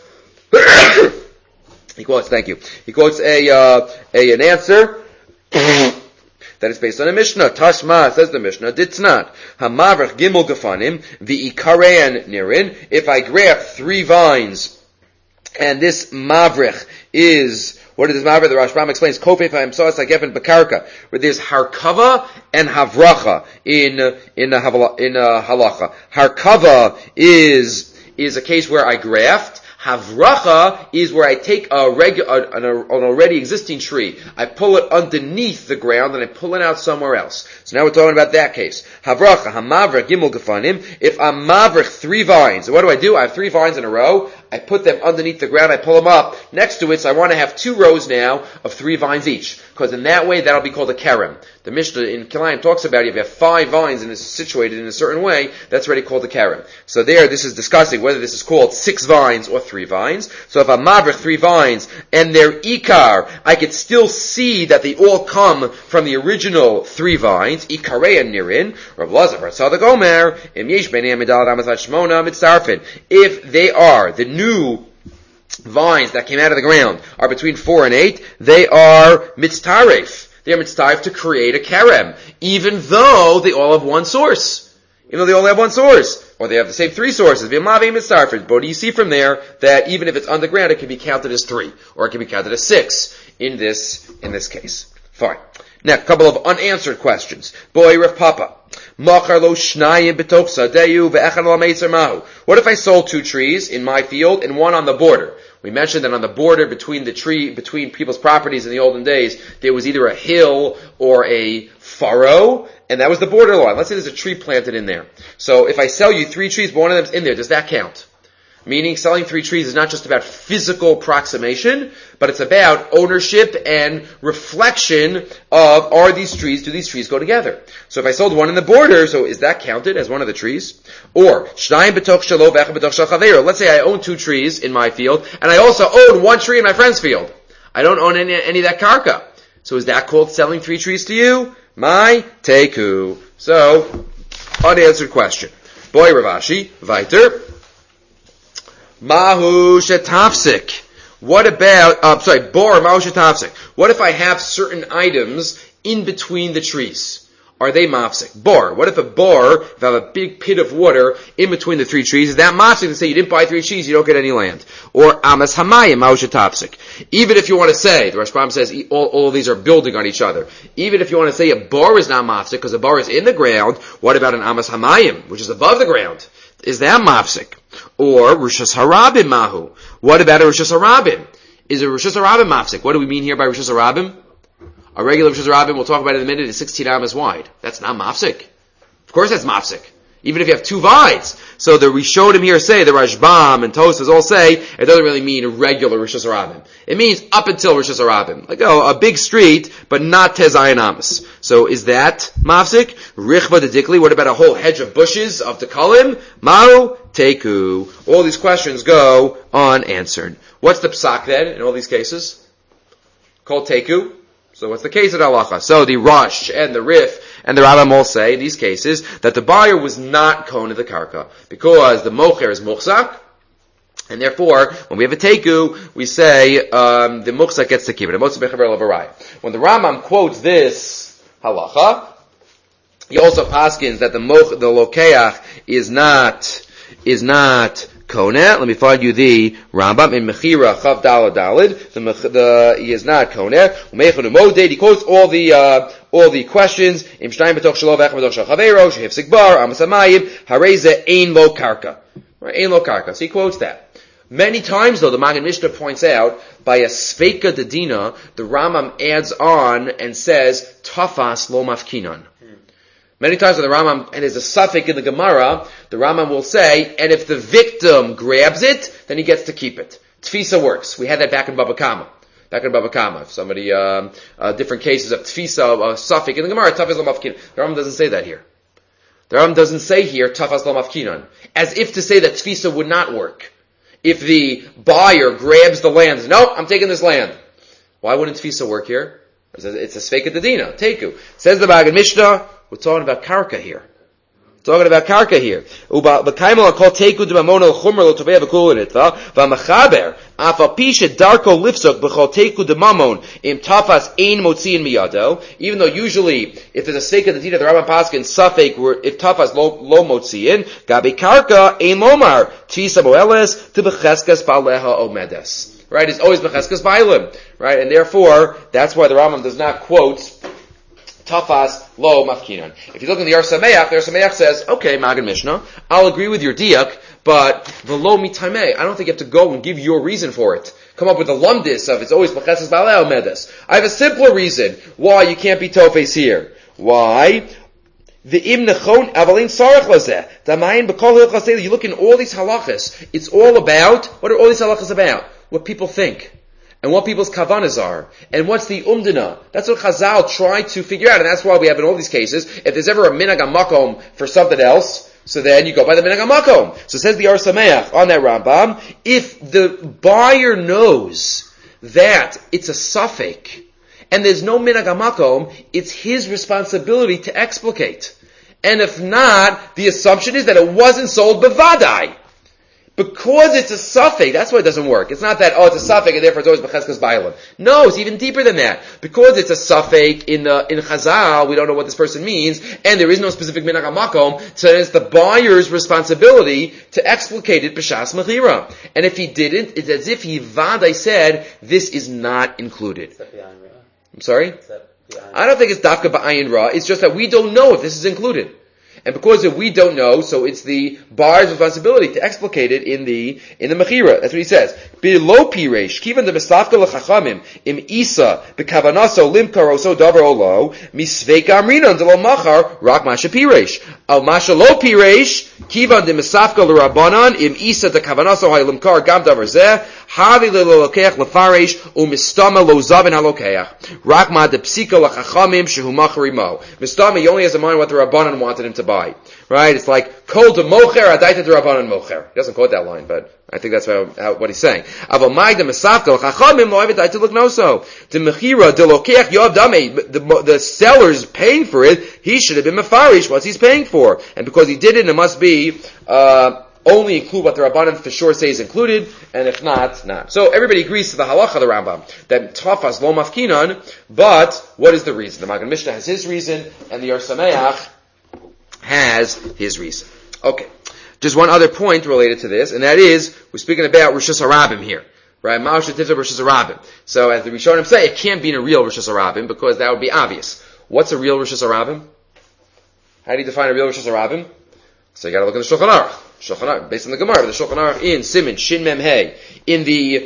he quotes, thank you. He quotes a, uh, a, an answer, that is based on a Mishnah. Tashma, says the Mishnah, ditznat. Hamavrach gimel gefanim, v'ikarean nirin. If I graft three vines, and this mavrich is, what is this mavrich? The Rashbam explains, kofei fa'imsoas hagefen bekarka, where there's harkava and havracha in, in, uh, in uh, halacha. Harkava is, is a case where I graft. Havracha is where I take a regular, an, an already existing tree, I pull it underneath the ground, and I pull it out somewhere else. So now we're talking about that case. Havracha, hamavrach, gimel gefanim. If I'm mavrach three vines, what do I do? I have three vines in a row. I put them underneath the ground, I pull them up next to it, so I want to have two rows now of three vines each. Because in that way, that'll be called a kerem. The Mishnah in Kilayim talks about if you have five vines and it's situated in a certain way, that's already called a kerem. So there, this is discussing whether this is called six vines or three vines. So if I'm mavrich three vines and they're ikar, I could still see that they all come from the original three vines, ikarei and nirin. Rav Lazar bar Tzadok Omer, im yesh b'nei midal ramazat shmona mitzarfin. If they are the new vines that came out of the ground are between four and eight, they are mitztaref. They are mitztaref to create a kerem, even though they all have one source. Even though they all have one source. Or they have the same three sources. But you see from there that even if it's underground, it can be counted as three. Or it can be counted as six in this, in this case. Fine. Now, a couple of unanswered questions. Boy, Rav Papa. What if I sold two trees in my field and one on the border? We mentioned that on the border between the tree, between people's properties in the olden days, there was either a hill or a furrow, and that was the border line. Let's say there's a tree planted in there. So if I sell you three trees, but one of them's in there, does that count? Meaning selling three trees is not just about physical approximation, but it's about ownership and reflection of, are these trees, do these trees go together? So if I sold one in the border, so is that counted as one of the trees? Or, let's say I own two trees in my field, and I also own one tree in my friend's field. I don't own any, any of that karka. So is that called selling three trees to you? My teku. So, unanswered question. Boy, Rav Ashi, weiter. Mahu shetafsik. What about, uh, sorry, bor mahu shetafsik. What if I have certain items in between the trees? Are they mafsik? Bor. What if a bor, if I have a big pit of water in between the three trees, is that mafsik to say you didn't buy three trees, you don't get any land? Or amas hamayim mahu shetafsik. Even if you want to say, the Rashbam says all, all of these are building on each other. Even if you want to say a bor is not mafsik, because a bor is in the ground, what about an amas hamayim, which is above the ground? Is that mafsik? Or Rishus Harabim Mahu. What about a Rishus Harabim? Is a Rishus Harabim mafsik? What do we mean here by Rishus Harabim? A regular Rishus Harabim, we'll talk about it in a minute, is sixteen amas wide. That's not mafsik. Of course that's mafsik. Even if you have two vines. So the Rishonim here say, the Rashbam and Tosas all say, it doesn't really mean a regular Rishus Harabim. It means up until Rishus Harabim. Like, oh, a big street, but not Tezayin Amas. So is that mafsik? Richva Dedikli, what about a whole hedge of bushes of Tekalim? Ma'u Teku. All these questions go unanswered. What's the psak then in all these cases? Called Teku. So what's the case at halacha? So the Rosh and the Rif and the Rambam all say in these cases that the buyer was not kona the karka because the mocher is muchzak, and therefore when we have a teku we say um, the muchzak gets to keep it. When the Rambam quotes this halacha, he also paskins that the moch, the lokeach is not is not Koneh. Let me find you the Rambam in Mechira Chav Dalad Dalid. The, the he is not Koneh. He quotes all the uh, all the questions. Im shnayim b'toch shelo v'echad b'toch shel chaveiro shehifsik bar amas hamayim hareze ein lo karka. Right, ein lo karka. So he quotes that. Many times, though, the Magen Mishnah points out by a sveika dedina, the Rambam adds on and says tafas lo mafkinan. Many times when the Rambam, and there's a suffix in the Gemara, the Rambam will say, and if the victim grabs it, then he gets to keep it. Tfisa works. We had that back in Baba Kama. Back in Baba Kama. If somebody, um, uh, different cases of Tfisa, a suffix in the Gemara, Tafas lo mafkinan. The Rambam doesn't say that here. The Rambam doesn't say here, Tafas lo mafkinan. As if to say that Tfisa would not work. If the buyer grabs the land, no, I'm taking this land. Why wouldn't Tfisa work here? It's a, it's a Sveika Dedina, Teku. Says the Magen Mishnah, we're talking about karka here. We're talking about karka here. Uba b'kaimel akol teku d'mamon al chumr lo tovei v'kul nitva v'machaber afal pishet darko lifsok b'chol teku d'mamon im tafas ein motziin miyado. Even though usually if there's a sake of the deed of the Rambam Paskin suffix if tafas lo, lo motziin gabi karka ein lomar tisa moeles tibecheskas baleha omedes. Right? It's always becheskas bailim. Right? And therefore that's why the Rambam does not quote Tafas lo mafkinan. If you look in the Yar Sameach, the Yar Sameach says, okay, Magen Mishnah, I'll agree with your diak, but v'lo mitamei, I don't think you have to go and give your reason for it. Come up with a lumdis of it's always b'chesed b'alei omedes. I have a simpler reason why you can't be tofes here. Why? The im nechon avalin sarach lazeh. Damayin b'kol hilchos seila. You look in all these halachas. It's all about, what are all these halachas about? What people think. And what people's kavanas are. And what's the umdana. That's what Chazal try to figure out. And that's why we have in all these cases, if there's ever a minhag makom for something else, so then you go by the minhag makom. So says the Or Sameach on that Rambam, if the buyer knows that it's a suffix, and there's no minhag makom, it's his responsibility to explicate. And if not, the assumption is that it wasn't sold bevadai. Because it's a suffix, that's why it doesn't work. It's not that, oh, it's a suffix, and therefore it's always b'cheskas b'aylam. No, it's even deeper than that. Because it's a suffix in the, in Chazal, we don't know what this person means, and there is no specific minhag makom, so it's the buyer's responsibility to explicate it b'shas mechira. And if he didn't, it's as if he vadai said, this is not included. I'm sorry? I don't think it's dafka ba'ayin ra, it's just that we don't know if this is included. And because if we don't know, so it's the buyer's responsibility to explicate it in the in the mechira. That's what he says. Below piresh, kivan the bestafka lechachamim im isa bekavanaso limkar oso davar olo misveik amrinan delo machar rak masha piresh al masha lo piresh kivan the bestafka lerabanan im isa the kavanaso hay limkar gam davar zeh havi lelokech lefaresh umistama lo zavin halokeach rak ma the psika lechachamim shehu macharimo. Mistama, he only has in mind what the rabbanan wanted him to buy. Right? It's like, kol de mocher, adaita de rabbanan mocher. He doesn't quote that line, but I think that's how, how, what he's saying. Aval mai de mesafkel, chachamim lo avet adaita look no so. De mechira, de lokech, yoav dame, the, the seller's paying for it, he should have been mefarish what he's paying for. And because he did it, it must be, uh, only include what the Rabbanan for sure say is included, and if not, not. So everybody agrees to the halacha of the Rambam, that tafas lo mafkinan, but what is the reason? The Magen Mishnah has his reason, and the Or Sameach has his reason. Okay. Just one other point related to this, and that is, we're speaking about Rosh Hashanah here. Right? Ma'ash Tivza Rosh Hashanah. So as the Rishonim say, it can't be in a real Rosh Hashanah, because that would be obvious. What's a real Rosh Hashanah? How do you define a real Rosh Hashanah? So you gotta look at the Shulchan Aruch. Shulchan Aruch, based on the Gemara, the Shulchan Aruch in Siman Shin Mem Hey, in the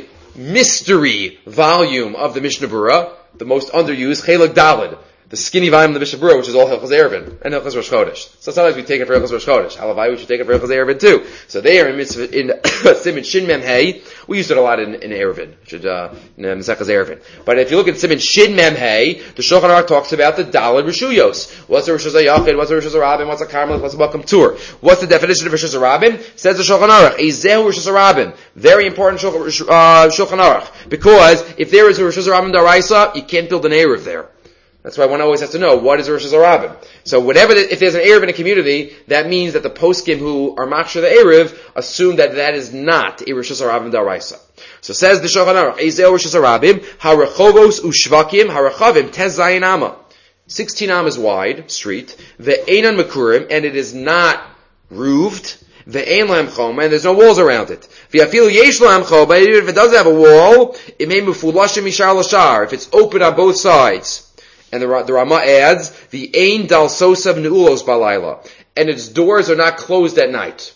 mystery volume of the Mishnah Berurah, the most underused, Chelik Daled, the skinny volume of the Mishnah Berurah, which is all Hilchos Erevin, and Hilchos Rosh Chodesh. So sometimes we take it for Hilchos Rosh Chodesh. Halavai, we should take it for Hilchos Erevin too. So they are in mitzvah, in Siman Shin Mem Hey. We used it a lot in, in Erevin, should, uh, in Mesechus Erevin. But if you look at Siman Shin Mem Hey, the Shulchan Aruch talks about the Daled Rishuyos. What's a Rosh Hashanah? What's a Rosh Hashanah? What's a Carmel? What's a Malkam Tur? What's the definition of Rosh Hashanah? Says the Shulchan Aruch, Ezehu Rosh Hashanah. Very important Shulchan, uh, Shulchan Aruch. Because if there is a Rosh Hashanah Daraisa, you can't build an Erev there. That's why one always has to know, what is Rosh Hashanah? So whatever, the, if there's an Erev in a community, that means that the poskim who are machshir the Erev assume that that is not a Rosh Hashanah Daraisa. So says the Shulchan Aruch, Ezehu Rosh Hashanah, Harachovos Ushvakim, Harachavim, Tez Zayin Amma. sixteen amas wide, street, the Einan Mekurim, and it is not roofed, the Ein Lam Choma, and there's no walls around it. V'afilu Yesh Lam Choma, but even if it does have a wall, it may mufulashim mishar l'shar, if it's open on both sides. And the, the Rama adds, the Ein Dal Sosav Neulos Balayla, and its doors are not closed at night.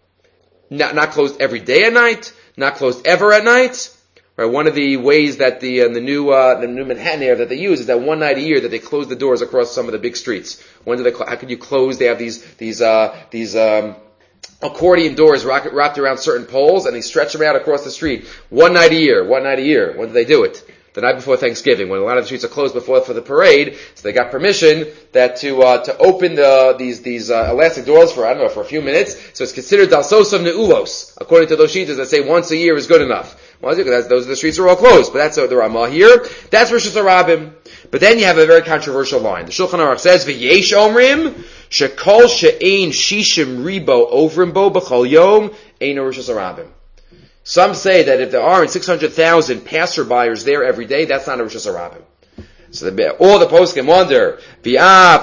Not, not closed every day at night, not closed ever at night. Right, one of the ways that the uh, the new uh, the new Manhattan area that they use is that one night a year that they close the doors across some of the big streets. When do they? How could you close? They have these these uh, these um, accordion doors wrapped, wrapped around certain poles, and they stretch them out across the street. One night a year. One night a year. When do they do it? The night before Thanksgiving, when a lot of the streets are closed before for the parade, so they got permission that to uh, to open the these these uh, elastic doors for I don't know for a few minutes. So it's considered dalsos of neulos, according to those sheets that say once a year is good enough. Well, because those the streets are all closed, but that's uh, the Ramah here. That's Rosh Hashanah. But then you have a very controversial line. The Shulchan Aruch says, "V'yesh omrim shekol she'ein shishim ribo ovrim bo b'chol yom ein Rosh Hashanah." Some say that if there aren't six hundred thousand passerbyers there every day, that's not a Rosh Hashanah. So the, all the posts can wonder, V'av,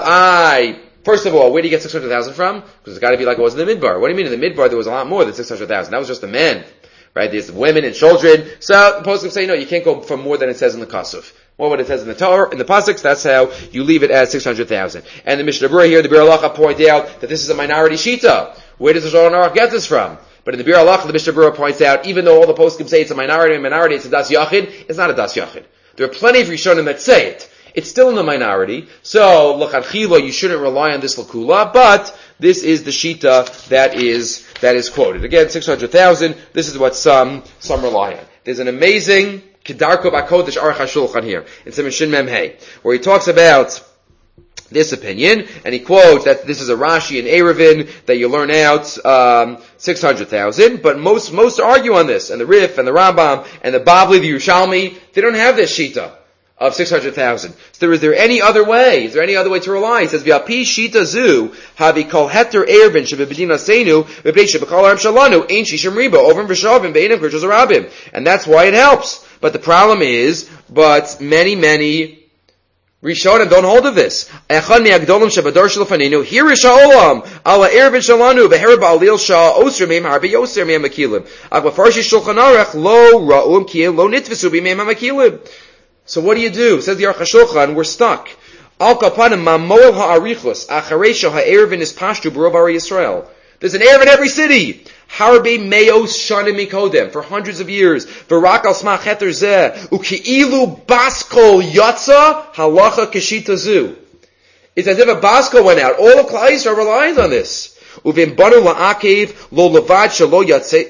I, first of all, where do you get six hundred thousand from? Because it's got to be like it was in the Midbar. What do you mean in the Midbar there was a lot more than six hundred thousand? That was just the men. Right? There's women and children. So the posts can say, no, you can't go for more than it says in the Kasuf. More what it says in the Torah, in the Pasuk, that's how you leave it as six hundred thousand. And the Mishnah Berurah here, the Bir Halacha point out that this is a minority Shita. Where does the Shulchan Aruch get this from? But in the Bir Halacha, the Mishnah Berurah points out, even though all the poskim say it's a minority, a minority, it's a das yachid, it's not a das yachid. There are plenty of Rishonim that say it. it's still in the minority. So, l'chadchila, you shouldn't rely on this l'kula, but this is the shita that is, that is quoted. Again, six hundred thousand, this is what some, some rely on. There's an amazing Kedarko Bakodesh Aruch HaShulchan here, in Siman Shin Mem Hey, where he talks about this opinion, and he quotes that this is a Rashi and Eruvin that you learn out um, six hundred thousand, but most most argue on this, and the Rif, and the Rambam, and the Bavli, the Yerushalmi, they don't have this shita of six hundred thousand. So there, is there any other way? Is there any other way to rely? He says, V'api shita zu, havi kol heter ervin, shebebedina seinu, v'beit shebekal aram shalanu, ein shishim riba, ovim v'shavim, be'inim kirchos arabim. And that's why it helps. But the problem is, but many, many Rishonim don't hold of this. Echad mi'agdolim shebador shlefaninu, here is sha'olam, ala ervin shalanu, v'herib ba'alil shah, osir me'im harbi yoser me'im makilim. Ach b'farshi shulchan aruch, lo ra'um kiel, lo nitvesu b'me'im makilim. So what do you do? Says the Aruch HaShulchan, we're stuck. Al kapanim mamoel ha'arichus, acharesha ha'ervin is pashtu b'rov Ari Yisrael. There's an ervin in every city. Harbe meos shanim mikodem, for hundreds of years. V'rak al smach heter zeh, u'ki'ilu baskol yatza halacha keshita zu. It's as if a baskol went out. All of Klal Yisrael relies on this. Uvim banu la'akev lo levad shalo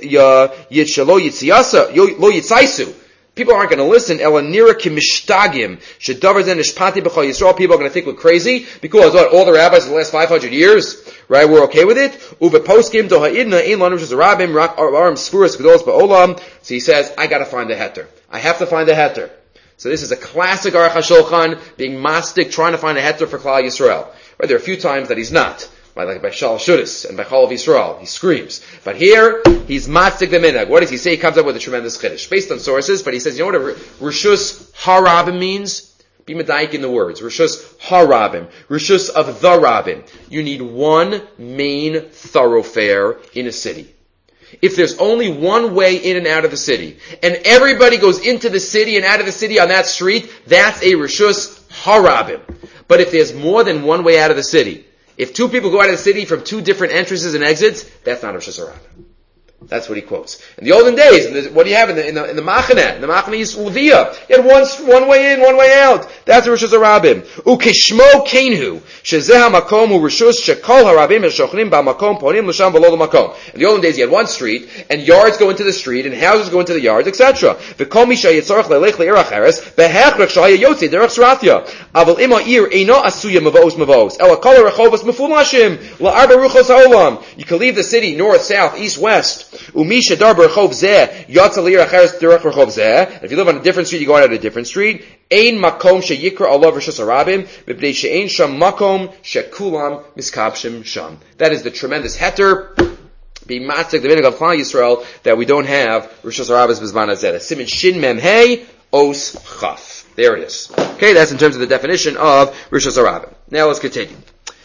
yitziyasa, lo yitzaisu. People aren't going to listen. Ela nira kimishtagim shedavar zen nishpati b'chol Yisrael. People are going to think we're crazy because what, all the rabbis in the last five hundred years, right? We're okay with it. Uve poskim doha'idna ein lanu shezarabim rak aram sfuras gedolos ba'olam. So he says, I got to find a heter. I have to find a heter. So this is a classic Aruch HaShulchan being mastic, trying to find a heter for Klal Yisrael. Right? There are a few times that he's not. By, like by Shal Shudis and by Chol of Yisrael. He screams. But here, he's matzig the minhag. What does he say? He comes up with a tremendous chiddush. Based on sources, but he says, you know what a Rishus Harabim means? Be medayik in the words. Rishus Harabim. Rishus of the Rabim. You need one main thoroughfare in a city. If there's only one way in and out of the city, and everybody goes into the city and out of the city on that street, that's a Rishus Harabim. But if there's more than one way out of the city, if two people go out of the city from two different entrances and exits, that's not a Rishus Harabim. That's what he quotes. In the olden days, in the, what do you have in the in the, in the Machaneh? In the Machaneh is Uviyah. You had one one way in, one way out. That's a Rishus Harabim. Ukishmo Kenhu shezeh hamakom hu Rishus shekol harabim eshochnim ba'makom ponim l'sham v'lo l'makom. In the olden days, you had one street, and yards go into the street, and houses go into the yards, et cetera. V'kol mi shayitzorach leilech le'ir acheres behechrech shahaya yotzi derech srathya. Aval ima ir eino asuya mavos mavos. Ela kol rechovos mefulashim la'arba ruchos ha'olam. You can leave the city north, south, east, west. Umisha dar berchov zeh yatsa leir acheres derech rechov zeh. If you live on a different street, you go out on a different street. Ein makom sheyikra Allah Rishus Harabim b'bnei she'ein sham makom shekulam miskabshim sham. That is the tremendous heter, being matzik the minhag of Klal Yisrael, that we don't have Rishus Harabim b'zman hazeh. Siman Shin Mem Hey Os Chaf. There it is. Okay, that's in terms of the definition of Rishus Harabim. Now let's continue.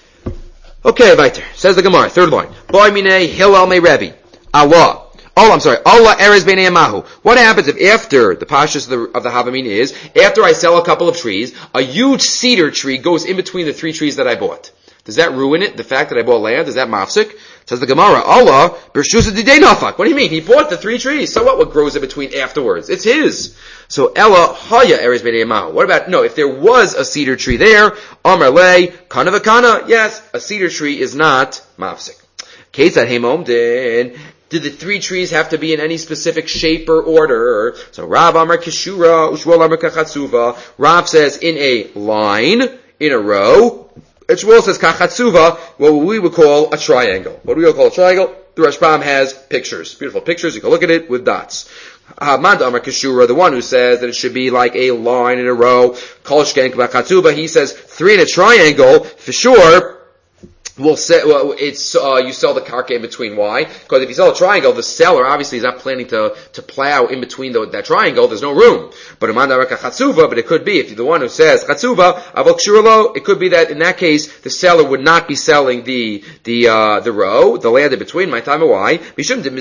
Okay, weiter. Says the Gemara, third line. Boy minei Hillel me Rebbe. Allah. Oh, I'm sorry. Allah eres b'nei Amahu. What happens if after, the pashtus of the, of the Havamina is, after I sell a couple of trees, a huge cedar tree goes in between the three trees that I bought? Does that ruin it? The fact that I bought land? Is that mafsik? Says the Gemara, Allah, b'rshusa didei nafak. What do you mean? He bought the three trees. So what? What grows in between afterwards? It's his. So Ella haya eres b'nei Amahu. What about, no, if there was a cedar tree there, Amar le, kana v'kana, yes, a cedar tree is not mafsik. Ketzad heimom din. Did the three trees have to be in any specific shape or order? So Rav Amar Kishura, Ushwal Amar Kachatzuva. Rav says in a line, in a row. And Shmuel says Kachatzuva, what we would call a triangle. What do we call a triangle? The Rashbam has pictures. Beautiful pictures. You can look at it with dots. Hamad Amar Kishura, the one who says that it should be like a line in a row. Kolshkenk Kachatzuva, he says three in a triangle, for sure. We'll say, well, it's, uh, you sell the karka in between. Why? Because if you sell a triangle, the seller obviously is not planning to, to plow in between the, that triangle. There's no room. But but it could be, if you're the one who says chatzuva, it could be that in that case, the seller would not be selling the, the, uh, the row, the land in between. My time, why? Because if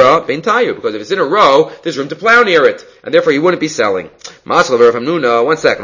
it's in a row, there's room to plow near it. And therefore he wouldn't be selling. One second.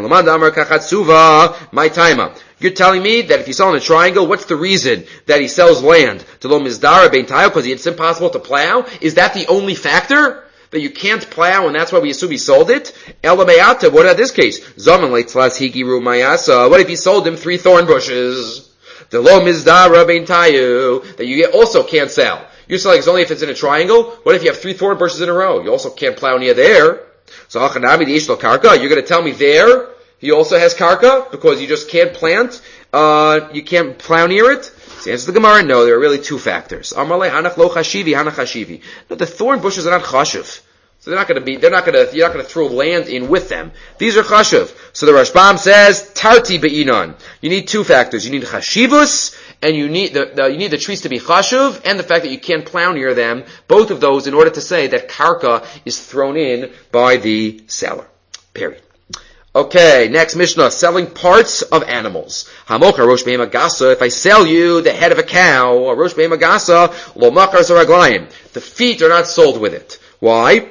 My timer. You're telling me that if you sell in a triangle, what's the reason that he sells land to lo mizdara bein tayo? Because it's impossible to plow? Is that the only factor? that you can't plow, and that's why we assume he sold it? Ela me'ata, what about this case? Zaman leitzlas higiru mayasa. What if he sold him three thorn bushes? The lo mizdara bein tayu, that you also can't sell. You're selling it's only if it's in a triangle. What if you have three thorn bushes in a row? You also can't plow near there. So achanami the ishlo karka, you're going to tell me there he also has karka because you just can't plant, uh, you can't plow near it? So answers the Gemara, no, there are really two factors. Amarle hanach lo chashivi, hanach chashivi. No, the thorn bushes are not chashiv. So they're not going to be, they're not going to, you're not going to throw land in with them. These are chashiv. So the Rashbam says, tarti be'inon. You need two factors. You need chashivus, and you need the, the you need the trees to be chashiv, and the fact that you can't plow near them. Both of those in order to say that karka is thrown in by the seller. Period. Okay, next Mishnah, selling parts of animals. Hamocha rosh behema gasa, if I sell you the head of a cow, or rosh behema gasa, lo machar zaraglayim. The feet are not sold with it. Why?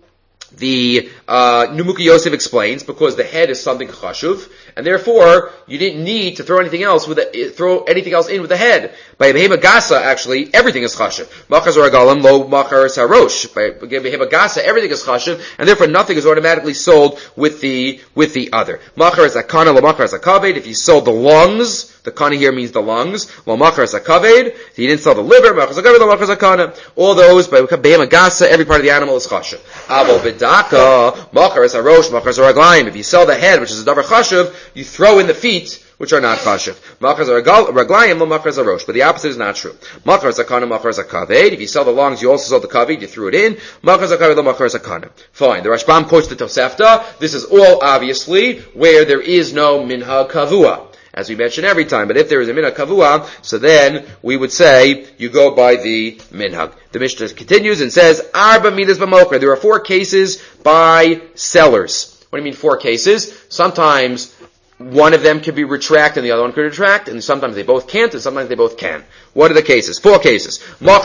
The uh, Numuki Yosef explains, because the head is something chashuv, and therefore you didn't need to throw anything else with the, throw anything else in with the head. By behema gasa, actually, everything is chashuv. Machar zaragalim lo machar sarosh. By behema gasa, everything is chashuv, and therefore nothing is automatically sold with the with the other. Machar zakana lo machar zakaved. If you sold the lungs, the kana here means the lungs. Lo machar zakaved. If you didn't sell the liver, machar zakaved lo machar zakana. All those by behema gasa, every part of the animal is chashuv. Avol b'daka machar sarosh machar zaraglayim. If you sell the head, which is a davar chashuv, you throw in the feet, which are not chashiv. Machar raglayim lo machar zarosh. But the opposite is not true. Machar zakana, machar zakaved. If you sell the lungs, you also sell the kaved, you threw it in. Machar zakaved lo machar zakana. Fine. The Rashbam quotes the Tosefta. This is all obviously where there is no minhag kavua, as we mention every time. But if there is a minhag kavua, so then we would say you go by the minhag. The Mishnah continues and says, Arba midas b'mocher. There are four cases by sellers. What do you mean four cases? Sometimes one of them can be retract and the other one can retract, and sometimes they both can't, and sometimes they both can. What are the cases? Four cases.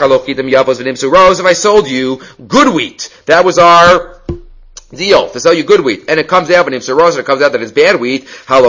If I sold you good wheat, that was our deal, to sell you good wheat, and it comes out, and it comes out that it's bad wheat,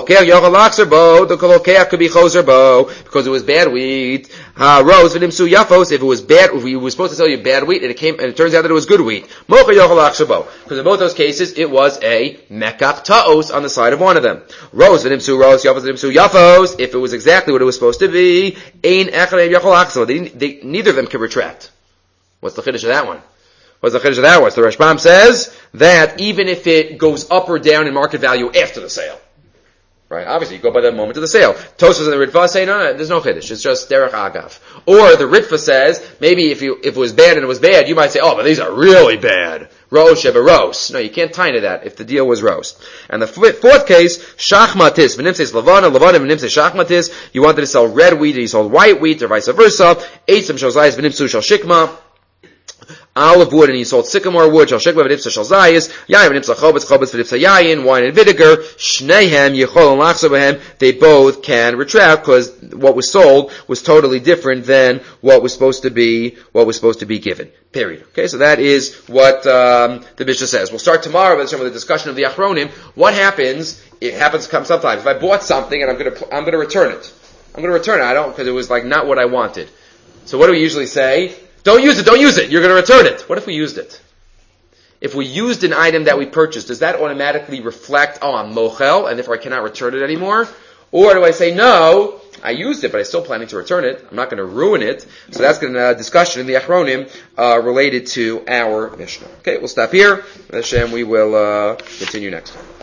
the kolokeach could be choser bo, because it was bad wheat. Rose, if it was bad, if we were supposed to sell you bad wheat, and it came, and it turns out that it was good wheat. Because in both those cases, it was a mekach ta'os on the side of one of them. Rose, v'nimsu rose, yafos, v'nimsu yafos, if it was exactly what it was supposed to be, ein echad yachol achsabo, they, neither of them can retract. What's the chiddush of that one? What's the chiddush of that one? So the Rashbam says that even if it goes up or down in market value after the sale, right? Obviously, you go by the moment of the sale. Tosfos and the Ritva say, no, no, there's no chiddush. It's just derech agav. Or the Ritva says, maybe if you, if it was bad and it was bad, you might say, oh, but these are really bad. Rosh eva ros. No, you can't tie into that if the deal was roast. And the fourth case, shachmatis. V'nimses levana, levana, v'nimses shachmatis. You wanted to sell red wheat, and you sold white wheat, or vice versa. Eitzim shozayis, v'nimsu shal shikma. Olive wood, and he sold sycamore wood, shal shikma v'nipsa shal zayis, yayin v'nipsa chobetz, chobetz v'nipsa yayin, wine and vinegar, shnehem yichol and lachso b'hem, they both can retract, because what was sold was totally different than what was supposed to be, what was supposed to be given. Period. Okay, so that is what, um, the Mishnah says. We'll start tomorrow with the discussion of the Achronim. What happens, it happens to come sometimes, if I bought something and I'm gonna, I'm gonna return it. I'm gonna return it, I don't, because it was like not what I wanted. So what do we usually say? Don't use it, don't use it, you're going to return it. What if we used it? If we used an item that we purchased, does that automatically reflect, oh, I'm mochel, and therefore I cannot return it anymore? Or do I say, no, I used it, but I'm still planning to return it. I'm not going to ruin it. So that's going to uh, discussion in the Achronim uh, related to our Mishnah. Okay, we'll stop here. Hashem, we will uh, continue next time.